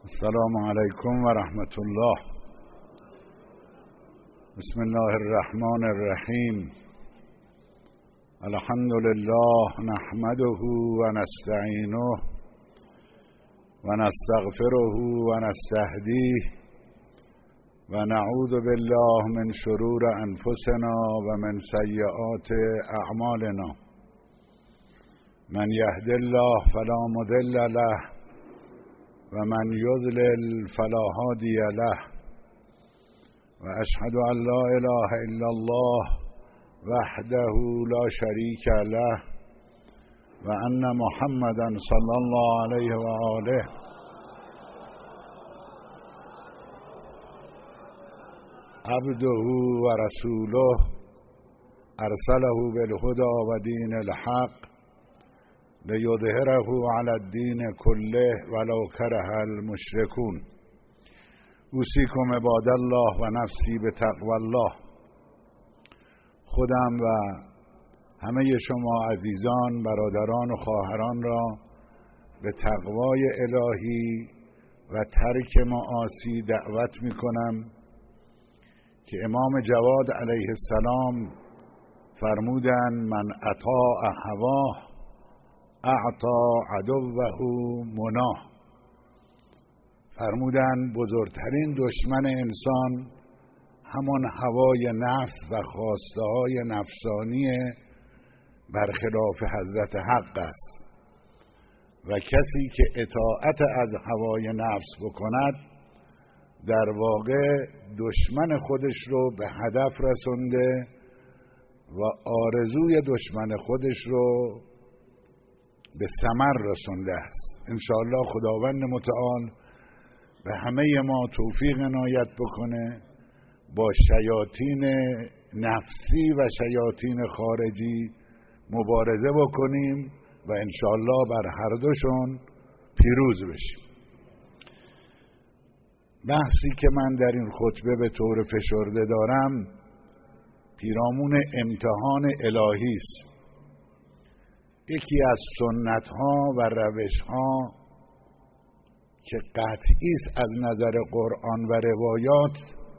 السلام علیکم و رحمت الله. بسم الله الرحمن الرحیم. الحمد لله نحمده و نستعینه و نستغفره و نستهدیه و نعوذ بالله من شرور انفسنا و من سیئات اعمالنا. من یهد الله فلا مضل له و من یضلل فلا هادی له و اشهد ان لا اله الا الله وحده لا شریک له و ان محمدا صلی الله علیه و آله عبده و رسوله ارسله بالهدى و دین الحق لیظهره علی الدین کله ولو کره المشرکون. اوصیکم عباد الله و نفسی بتقوی الله. خودم و همه شما عزیزان، برادران و خواهران را به تقوای الهی و ترک معاصی دعوت می کنم که امام جواد علیه السلام فرمودند من اطاع هواه اعطا عدوه مناه. فرمودند بزرگترین دشمن انسان همان هوای نفس و خواسته های نفسانی برخلاف حضرت حق است و کسی که اطاعت از هوای نفس بکند در واقع دشمن خودش رو به هدف رسونده و آرزوی دشمن خودش رو به ثمر رسونده است. انشاءالله خداوند متعال به همه ما توفیق عنایت بکنه با شیاطین نفسی و شیاطین خارجی مبارزه بکنیم و انشاءالله بر هر دوشون پیروز بشیم. بحثی که من در این خطبه به طور فشرده دارم پیرامون امتحان الهی است. یکی از سنت ها و روش ها که قطعی است از نظر قرآن و روایات،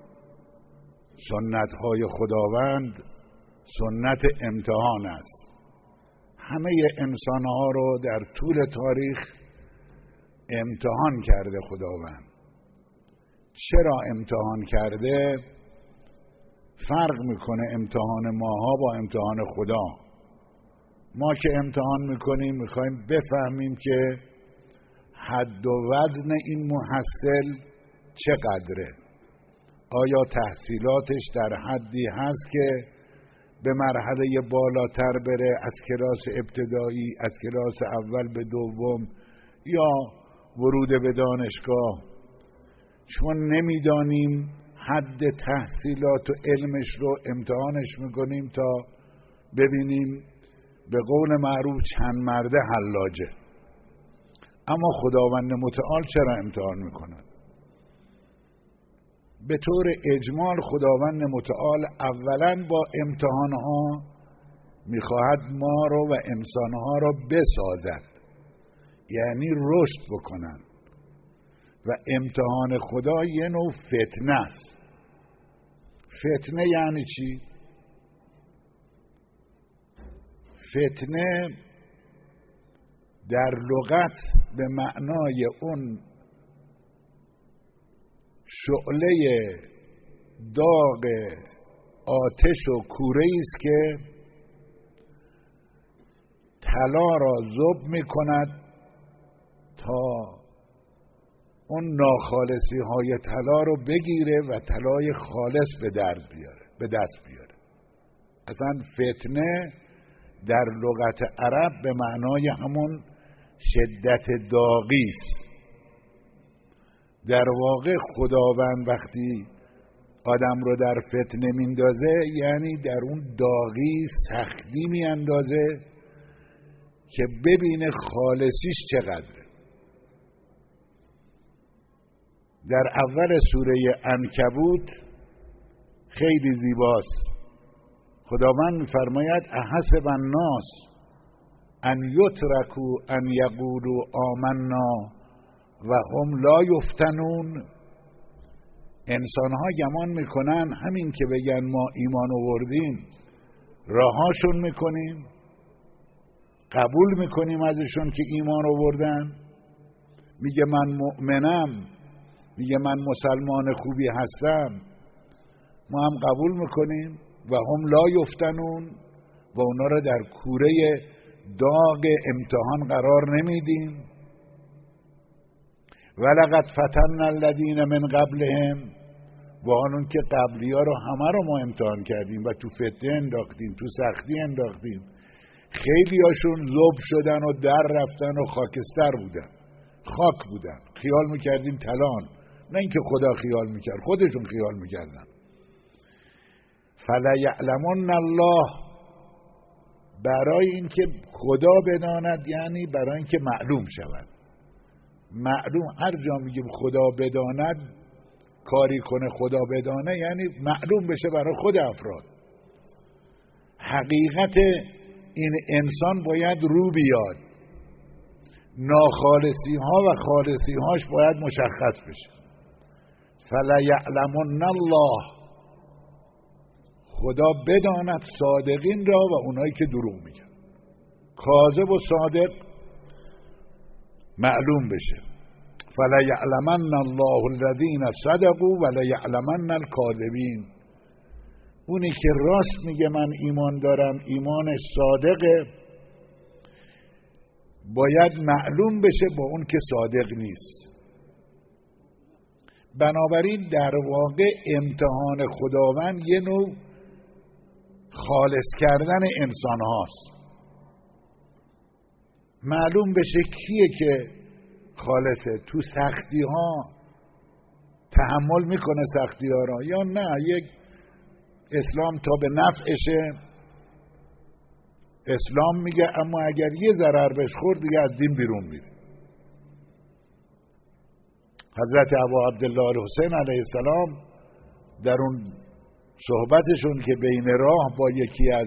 سنت های خداوند سنت امتحان است. همه انسان ها رو در طول تاریخ امتحان کرده خداوند. چرا امتحان کرده؟ فرق میکنه امتحان ماها با امتحان خدا. ما که امتحان میکنیم میخوایم بفهمیم که حد و وزن این محصل چقدره. آیا تحصیلاتش در حدی هست که به مرحله بالاتر بره، از کلاس ابتدایی، از کلاس اول به دوم یا ورود به دانشگاه؟ چون نمیدانیم حد تحصیلات و علمش رو امتحانش میکنیم تا ببینیم به قول معروف چند مرده حلاجه. اما خداوند متعال چرا امتحان میکنه؟ به طور اجمال خداوند متعال اولا با امتحانها میخواهد ما رو و انسانها رو بسازد، یعنی رشد بکنن. و امتحان خدا یه نوع فتنه است. فتنه یعنی چی؟ فتنه در لغت به معنای اون شعله داغ آتش و کوره است که طلا را ذوب می کند تا اون ناخالصی های طلا رو بگیره و طلای خالص به دست بیاره. اصلا فتنه در لغت عرب به معنای همون شدت داغی است. در واقع خداوند وقتی آدم رو در فتنه میندازه یعنی در اون داغی سختی میاندازه که ببینه خالصیش چقدره. در اول سوره عنکبوت خیلی زیباست. خداوند می‌فرماید احسب الناس ان یترکوا ان یقولوا آمنا و هم لا یفتنون. انسان ها گمان میکنن همین که بگن ما ایمان آوردیم رهاشون میکنیم، قبول میکنیم ازشون که ایمان آوردن، میگه من مؤمنم، میگه من مسلمان خوبی هستم، ما هم قبول میکنیم و هم لا یفتنون و اونا رو در کوره داغ امتحان قرار نمیدیم. ولقد فتنا الذین من قبلهم، و آنون که قبلی ها رو همه رو ما امتحان کردیم و تو فتنه انداختیم، تو سختی انداختیم. خیلی هاشون ذوب شدن و در رفتن و خاکستر بودن، خاک بودن، خیال میکردیم طلان، نه اینکه خدا خیال میکرد، خودشون خیال میکردن. فلیعلمن الله، برای اینکه خدا بداند، یعنی برای اینکه معلوم شود. معلوم، هر جا میگیم خدا بداند، کاری کنه خدا بدانه، یعنی معلوم بشه برای خود افراد. حقیقت این انسان باید رو بیاد، ناخالصی ها و خالصی هاش باید مشخص بشه. فلیعلمن الله، خدا بداند صادقین را و اونایی که دروغ میگن. کاذب و صادق معلوم بشه. فلیعلمن الله الذین صدقوا ولیعلمن الکاذبین. اونی که راست میگه من ایمان دارم، ایمانش صادقه، باید معلوم بشه با اون که صادق نیست. بنابراین در واقع امتحان خداوند یه نوع خالص کردن انسان هاست. معلوم بشه کیه که خالصه، تو سختی ها تحمل میکنه سختی ها را، یا نه یک اسلام تا به نفعشه اسلام میگه، اما اگر یه ضرر بهش خورد دیگه از دین بیرون میره. حضرت ابا عبدالله الحسین علیه السلام در اون صحبتشون که بین راه با یکی از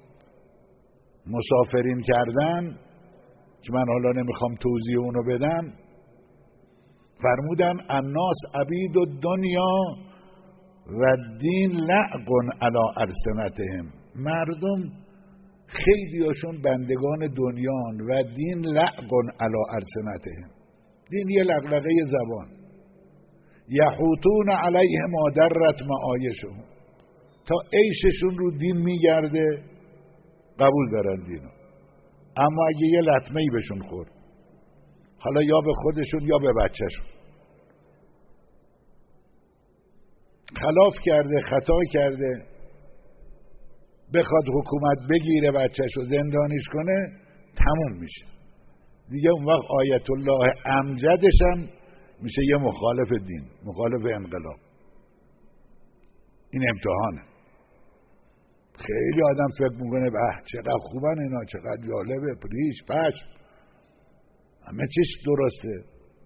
مسافرین کردن، که من حالا نمیخوام توضیح اونو بدم، فرمودن الناس عبید الدنیا و دین لعق علی السنتهم. مردم خیلی هاشون بندگان دنیان و دین لعق علی السنتهم. دین یه لغلقه زبان. یحوطون علیه ما درت معایشهم، تا عیششون رو دین میگرده، قبول دارن دینو. اما اگه یه لطمه‌ای بهشون خورد، حالا یا به خودشون یا به بچهشون، خلاف کرده، خطا کرده، بخواد حکومت بگیره بچهشو زندانیش کنه، تموم میشه دیگه. اون وقت آیت الله امجدش هم میشه یه مخالف دین، مخالف انقلاب. این امتحانه. خیلی آدم فکر میکنه به چقدر خوبن اینا، چقدر جالبه، پریش پشم، همه چیش درسته،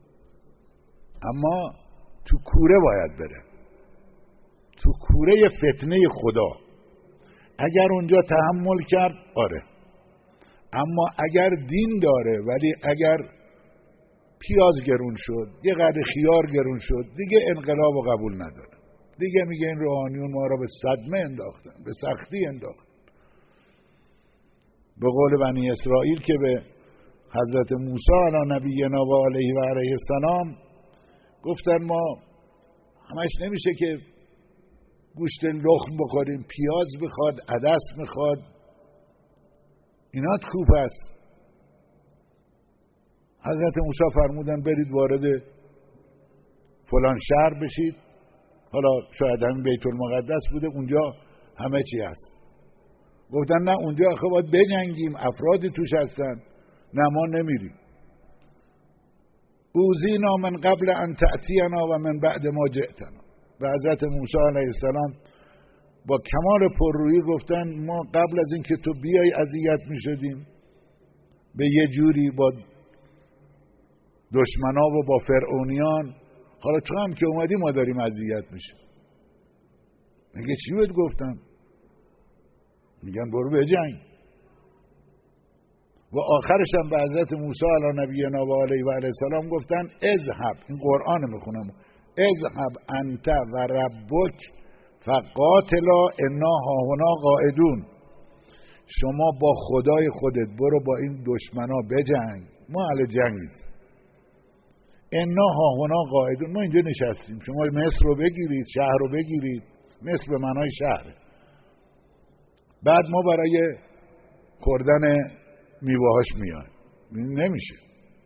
اما تو کوره باید بره، تو کوره فتنه خدا. اگر اونجا تحمل کرد آره، اما اگر دین داره ولی اگر پیاز گرون شد، یه قدر خیار گرون شد، دیگه انقلاب رو قبول نداره. دیگه میگه این روحانیون ما را به صدمه انداختن، به سختی انداختن. به قول بنی اسرائیل که به حضرت موسی علی نبینا و علیه و علیه السلام گفتن ما همش نمیشه که گوشت لخم بخوریم، پیاز بخواد، عدس میخواد، اینات کوپ است. حضرت موسی فرمودن برید وارد فلان شهر بشید، حالا شاید همین بیت المقدس بوده، اونجا همه چی هست. گفتن نه، اونجا آخه باید بجنگیم، افرادی توش هستن، نه ما نمیریم. اوذینا من قبل ان تأتینا و من بعد ما جئتنا. و حضرت موسی علیه السلام با کمال پررویی گفتن ما قبل از اینکه تو بیای اذیت میشدیم به یه جوری با دشمنا و با فرعونیان، حالا تو هم که اومدی ما داریم اذیت میشه. میگه چی بهت گفتم؟ میگن برو به جنگ. و آخرش هم به حضرت موسی علی نبینا و علیه و علیه السلام گفتن اذهب، این قرآن میخونم، اذهب انت و ربک فقاتلا انا هاهنا قاعدون. شما با خدای خودت برو با این دشمنا بجنگ، ما اهل جنگ نیستیم. انا هاهنا قاعدون، ما اینجا نشستیم، شما مصر رو بگیرید، شهر رو بگیرید. مصر به معنای شهره. بعد ما برای خوردن میوه‌هاش میایم. نمیشه.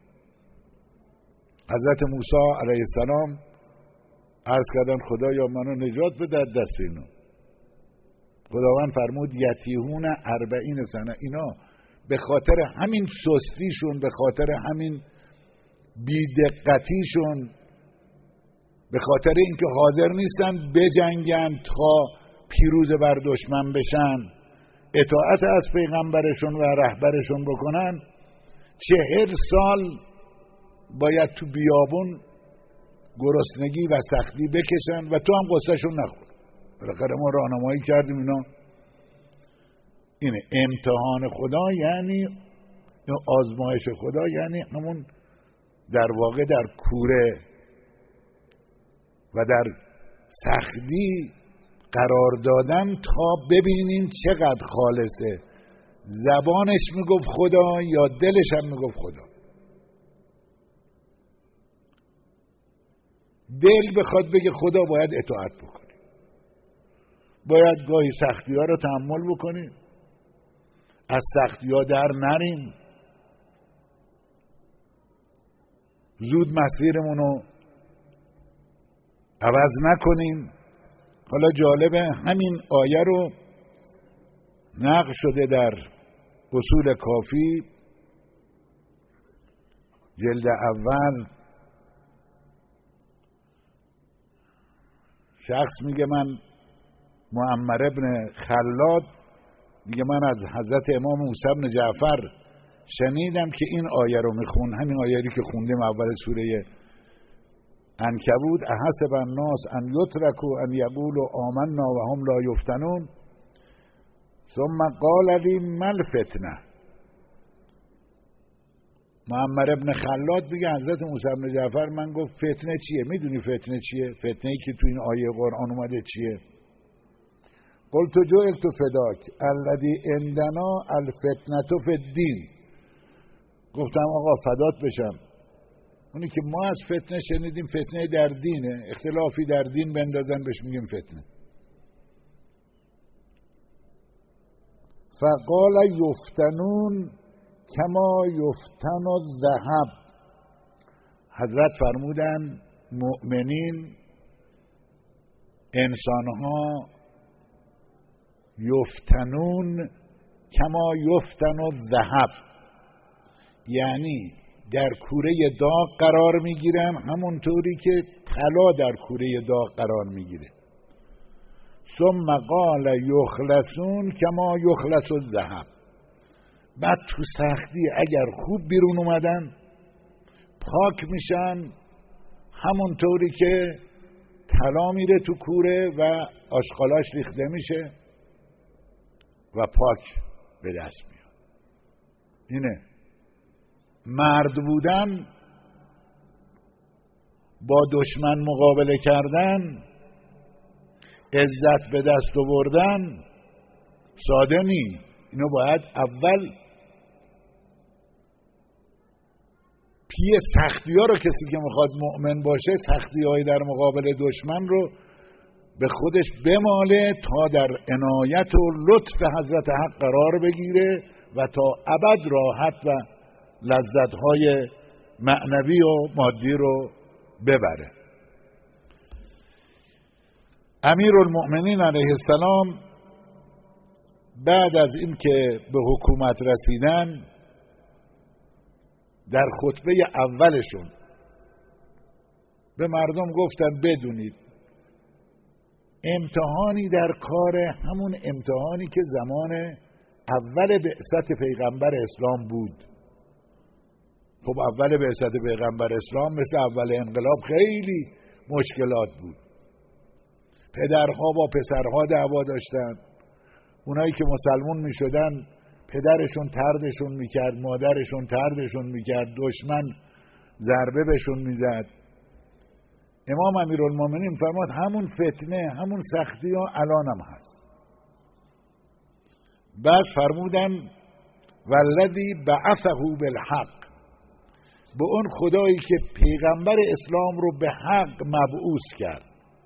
حضرت موسی علیه السلام عرض کردن خدایا منو نجات بده از دست اینا. خداوند فرمود یتیهون 40 سنه. اینا به خاطر همین سستیشون، به خاطر همین بی‌دقتیشون، به خاطر اینکه حاضر نیستن بجنگن تا پیروز بر دشمن بشن، اطاعت از پیغمبرشون و رهبرشون بکنن، 40 سال باید تو بیابون گرسنگی و سختی بکشن و تو هم قصهشون نخور. بالاخره ما راهنمایی کردیم اینا. اینه امتحان خدا، یعنی آزمایش خدا، یعنی همون در واقع در کوره و در سختی قرار دادن تا ببینیم چقدر خالصه. زبانش میگفت خدا یا دلش هم میگفت خدا. دل بخواد بگه خدا باید اطاعت بکنی، باید گاهی سختی ها رو تحمل بکنیم، از سختی ها در نریم، زود مسیرمون رو عوض نکنیم. حالا جالبه همین آیه رو نقل شده در اصول کافی جلد اول. شخص میگه من معمر ابن خلاد میگه من از حضرت امام موسی بن جعفر شنیدم که این آیه رو میخون، همین آیه‌ای که خوندیم اول سوره عنکبوت، احسب الناس ان یترکوا ان یقولوا آمنا و هم لا یفتنون ثم قال لی ما الفتنه. معمر ابن خلاد میگه حضرت موسی بن جعفر من گفت فتنه چیه؟ میدونی فتنه چیه؟ فتنه ای که تو این آیه قرآن اومده چیه؟ قلت جعلت فداک الذی عندنا الفتنه فی الدین. گفتم آقا فدات بشم، اونی که ما از فتنه شنیدیم فتنه در دینه، اختلافی در دین بندازن بهش میگیم فتنه. فقال یفتنون کما یفتن الذهب. حضرت فرمودن مؤمنین، انسانها، یفتنون کما یفتن الذهب، یعنی در کوره داغ قرار میگیرن همونطوری که طلا در کوره داغ قرار میگیره. ثم قال یخلصون کما یخلص الذهب. بعد تو سختی اگر خوب بیرون اومدن پاک میشن همونطوری که طلا میره تو کوره و آشغالاش ریخته میشه و پاک به دست میاد. اینه مرد بودن، با دشمن مقابله کردن، عزت به دست آوردن ساده نی. اینو باید اول پی سختی ها رو، کسی که میخواد مؤمن باشه سختی های در مقابل دشمن رو به خودش بماله تا در عنایت و لطف حضرت حق قرار بگیره و تا ابد راحت و لذت های معنوی و مادی رو ببره. امیرالمؤمنین علیه السلام بعد از این که به حکومت رسیدن در خطبه اولشون به مردم گفتن بدونید امتحانی در کار، همون امتحانی که زمان اول بعثت پیغمبر اسلام بود. خب اول بعثت پیغمبر اسلام مثل اول انقلاب خیلی مشکلات بود. پدرها با پسرها دعوا داشتن، اونایی که مسلمون می شدن پدرشون طردشون میکرد، مادرشون طردشون میکرد، دشمن ضربه بهشون میزد. امام امیرالمومنین فرمود همون فتنه، همون سختی ها الان هم هست. بعد فرمودن والذی بعثه بالحق، به اون خدایی که پیغمبر اسلام رو به حق مبعوث کرد.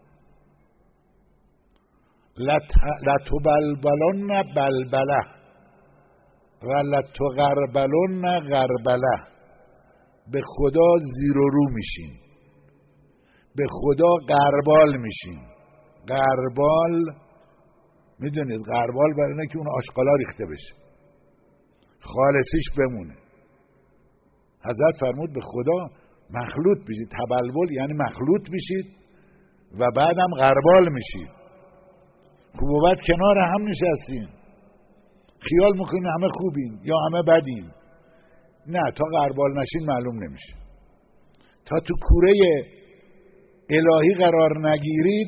لتبلبلن بلبله و لتغربلن غربله، به خدا زیر و رو میشین، به خدا غربال میشین. غربال میدونید، غربال برای اینه که اون آشغالا ریخته بشه، خالصیش بمونه. حضرت فرمود به خدا مخلوط بشید. تبلبل یعنی مخلوط میشید و بعدم غربال میشید. خوب و بد کنار هم نشستین، خیال میکنین همه خوبین یا همه بدین. نه، تا غربال نشین معلوم نمیشه. تا تو کوره الهی قرار نگیرید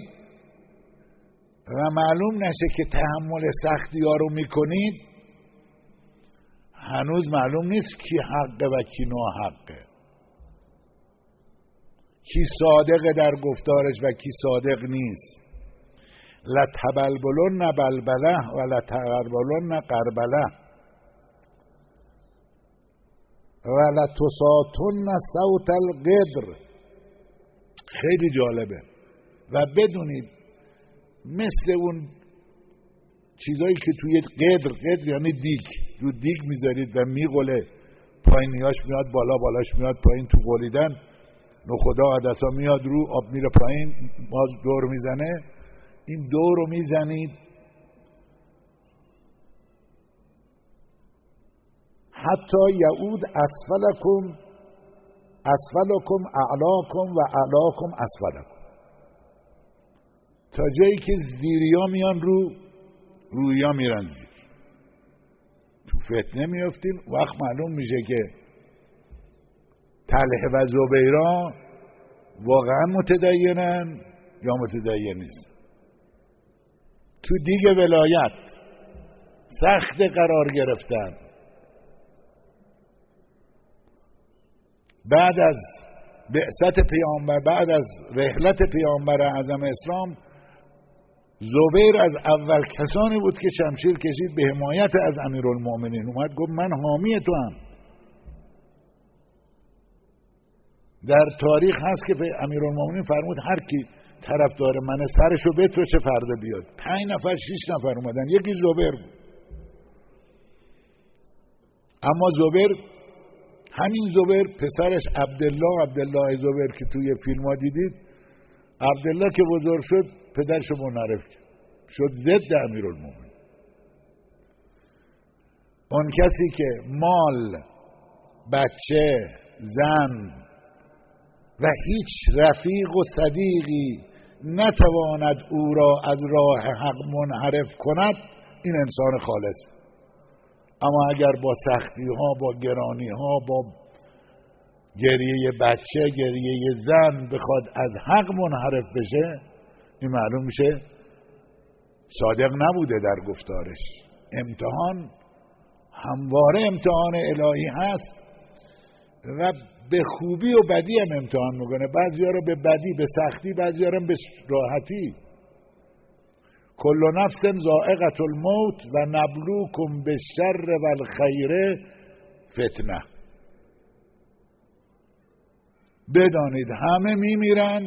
و معلوم نشه که تحمل سختی ها رو میکنید، هنوز معلوم نیست کی حقه و کی ناحقه، کی صادقه در گفتارش و کی صادق نیست. لتبلبلن بلبله و لتغربلن غربله و لتساطن صوت القدر. خیلی جالبه. و بدونید مثل اون چیزایی که توی قدر یعنی دیگ، رو دیگ میذارید و میغله، پایینیاش میاد بالا، بالاش میاد پایین، تو غلیدن نخدا عدسا میاد رو، آب میره پایین، باز دور میزنه. این دور رو میزنید حتی یعود اسفلکم اعلاکم و اعلاکم اسفلکم، تا جایی که زیریا میان رویا میرن زیر. تو فتنه میافتیم، وقت معلوم میشه که طلحه و زبیرا واقعا متدینن یا متدین نیست. تو دیگ ولایت سخت قرار گرفتن. بعد از بعثت پیامبر، بعد از رحلت پیامبر اعظم اسلام، زبیر از اول کسانی بود که شمشیر کشید به حمایت از امیرالمومنین. اومد گفت من حامی تو هم. در تاریخ هست که امیرالمومنین فرمود هر کی طرفدار منه سرشو بترشه فردا بیاد. 5 نفر 6 نفر اومدن، یکی زبیر بود. اما زبیر، همین زبیر پسرش عبدالله زبیر که توی فیلم ها دیدید، عبدالله که بزرگ شد پدرشو منحرف کرد، شد ضد امیرالمومنین. اون کسی که مال، بچه، زن و هیچ رفیق و صدیقی نتواند او را از راه حق منحرف کند، این انسان خالص. اما اگر با سختی ها، با گرانی ها، با گریه بچه، گریه زن بخواد از حق منحرف بشه، این معلوم میشه صادق نبوده در گفتارش. امتحان همواره امتحان الهی هست و به خوبی و بدی هم امتحان میکنه. بعضی ها رو به بدی، به سختی، بعضی ها رو به راحتی. کل نفس ذائقة الموت و نبلوکم بالشر و الخیر فتنه. بدانید همه میمیرن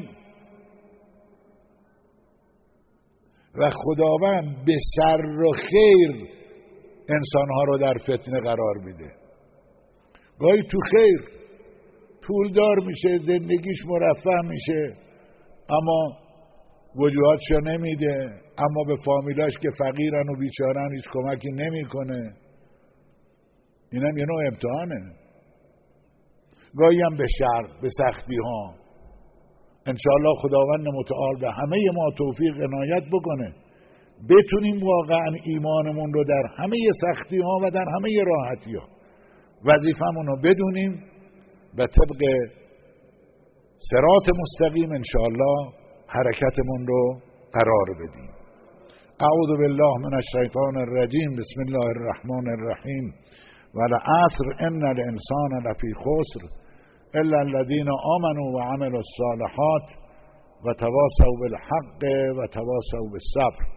و خداوند به شر و خیر انسانها رو در فتنه قرار میده. گاهی تو خیر پولدار میشه، زندگیش مرفه میشه، اما وجوهاتشو نمیده، اما به فامیلاش که فقیرن و بیچارن هیچ کمکی نمیکنه. اینم یه نوع امتحانه. گاهی هم به شر، به سختی ها. انشاءالله خداوند متعال به همه ما توفیق عنایت بکنه، بتونیم واقعا ایمانمون رو در همه سختی ها و در همه راحتی ها وظیفمون رو بدونیم و طبق صراط مستقیم انشاءالله حرکتمون رو قرار بدیم. اعوذ بالله من الشیطان الرجیم. بسم الله الرحمن الرحیم. والعصر ان الانسان لفی خسر الا الذين آمنوا وعملوا الصالحات وتواصوا بالحق وتواصوا بالصبر.